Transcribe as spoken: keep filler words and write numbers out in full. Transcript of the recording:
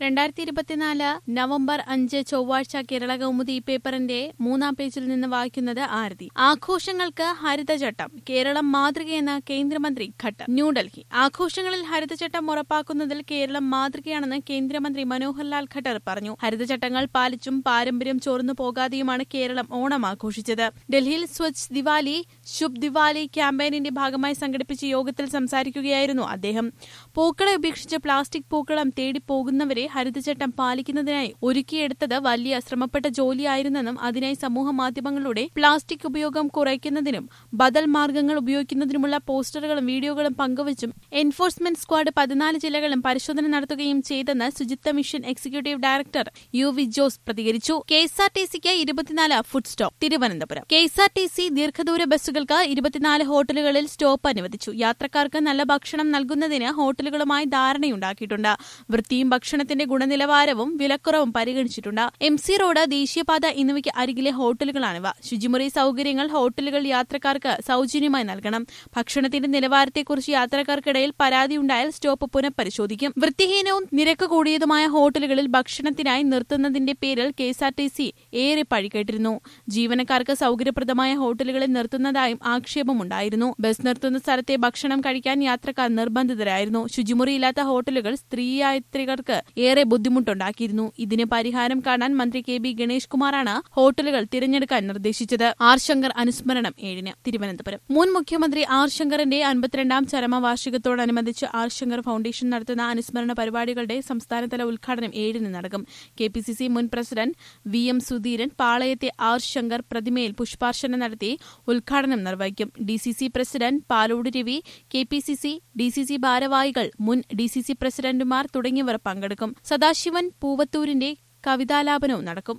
രണ്ടായിരത്തി ഇരുപത്തിനാല് നവംബർ അഞ്ച് ചൊവ്വാഴ്ച കേരള കൗമുദി പേപ്പറിന്റെ മൂന്നാം പേജിൽ നിന്ന് വായിക്കുന്നത് ആരതി. ആഘോഷങ്ങൾക്ക് ഹരിതചട്ടം കേരളം മാതൃകയെന്ന് കേന്ദ്രമന്ത്രി ഖട്ടർ. ന്യൂഡൽഹി. ആഘോഷങ്ങളിൽ ഹരിതചട്ടം ഉറപ്പാക്കുന്നതിൽ കേരളം മാതൃകയാണെന്ന് കേന്ദ്രമന്ത്രി മനോഹർലാൽ ഖട്ടർ പറഞ്ഞു. ഹരിതചട്ടങ്ങൾ പാലിച്ചും പാരമ്പര്യം ചോർന്നു പോകാതെയുമാണ് കേരളം ഓണം ആഘോഷിച്ചത്. ഡൽഹിയിൽ സ്വച്ഛ് ദിവാലി ശുഭ് ദിവാലി ക്യാമ്പയിനിന്റെ ഭാഗമായി സംഘടിപ്പിച്ച യോഗത്തിൽ സംസാരിക്കുകയായിരുന്നു അദ്ദേഹം. പൂക്കളെ ഉപേക്ഷിച്ച് പ്ലാസ്റ്റിക് പൂക്കളം തേടിപ്പോകുന്നവരെ ഹരിതചട്ടം പാലിക്കുന്നതിനായി ഒരുക്കിയെടുത്തത് വലിയ ശ്രമപ്പെട്ട ജോലിയായിരുന്നെന്നും അതിനായി സമൂഹ മാധ്യമങ്ങളിലൂടെ പ്ലാസ്റ്റിക് ഉപയോഗം കുറയ്ക്കുന്നതിനും ബദൽ മാർഗ്ഗങ്ങൾ ഉപയോഗിക്കുന്നതിനുമുള്ള പോസ്റ്ററുകളും വീഡിയോകളും പങ്കുവച്ചും എൻഫോഴ്സ്മെന്റ് സ്ക്വാഡ് പതിനാല് ജില്ലകളും പരിശോധന നടത്തുകയും ചെയ്തെന്ന് Suchitwa mission executive director U V Jose പ്രതികരിച്ചു. കെ എസ് ആർ ടി സിക്ക് ഇരുപത്തിനാല് food stop. Thiruvananthapuram. K S R T C ദീർഘദൂര ബസ്സുകൾക്ക് ഇരുപത്തിനാല് ഹോട്ടലുകളിൽ സ്റ്റോപ്പ് അനുവദിച്ചു. യാത്രക്കാർക്ക് നല്ല ഭക്ഷണം നൽകുന്നതിന് ഹോട്ടലുകളുമായി ധാരണയുണ്ടാക്കിയിട്ടുണ്ട്. വൃത്തിയും ഭക്ഷണത്തിന്റെ ഗുണനിലവാരവും വിലക്കുറവും പരിഗണിച്ചിട്ടുണ്ട്. എം സി റോഡ്, ദേശീയപാത എന്നിവയ്ക്ക് അരികിലെ ഹോട്ടലുകളാണിവ. ശുചിമുറി സൌകര്യങ്ങൾ ഹോട്ടലുകൾ യാത്രക്കാർക്ക് സൌജന്യമായി നൽകണം. ഭക്ഷണത്തിന്റെ നിലവാരത്തെക്കുറിച്ച് യാത്രക്കാർക്കിടയിൽ പരാതിയുണ്ടായാൽ സ്റ്റോപ്പ് പുനഃപരിശോധിക്കും. വൃത്തിഹീനവും നിരക്ക് കൂടിയതുമായ ഹോട്ടലുകളിൽ ഭക്ഷണത്തിനായി നിർത്തുന്നതിന്റെ പേരിൽ K S R T C ഏറെ പഴികേട്ടിരുന്നു. ജീവനക്കാർക്ക് സൌകര്യപ്രദമായ ഹോട്ടലുകളിൽ നിർത്തുന്നതായും ആക്ഷേപമുണ്ടായിരുന്നു. ബസ് നിർത്തുന്ന സ്ഥലത്തെ ഭക്ഷണം കഴിക്കാൻ യാത്രക്കാർ നിർബന്ധിതരായിരുന്നു. ശുചിമുറിയില്ലാത്ത ഹോട്ടലുകൾ സ്ത്രീയാത്രികർക്ക് ഏറെ ബുദ്ധിമുട്ടുണ്ടാക്കിയിരുന്നു. ഇതിന് പരിഹാരം കാണാൻ മന്ത്രി കെ ബി ഗണേഷ് കുമാറാണ് ഹോട്ടലുകൾ തിരഞ്ഞെടുക്കാൻ നിർദ്ദേശിച്ചത്. ആർ ശങ്കർ അനുസ്മരണം ഏഴിന്. തിരുവനന്തപുരം. മുൻ മുഖ്യമന്ത്രി ആർ ശങ്കറിന്റെ അൻപത്തിരണ്ടാം ചരമവാർഷികത്തോടനുബന്ധിച്ച് ആർ ശങ്കർ ഫൌണ്ടേഷൻ നടത്തുന്ന അനുസ്മരണ പരിപാടികളുടെ സംസ്ഥാനതല ഉദ്ഘാടനം ഏഴിന് നടക്കും. കെ പി സി സി മുൻ പ്രസിഡന്റ് വി എം സുധീരൻ പാളയത്തെ ആർ ശങ്കർ പ്രതിമയിൽ പുഷ്പാർച്ചന നടത്തി ഉദ്ഘാടനം നിർവഹിക്കും. D C C president Palode Ravi, K P C C, D C C ഭാരവാഹികൾ, മുൻ ഡി സി സി പ്രസിഡന്റുമാർ തുടങ്ങിയവർ പങ്കെടുക്കും. സദാശിവൻ പൂവത്തൂരിന്റെ കവിതാലാപനവും നടക്കും.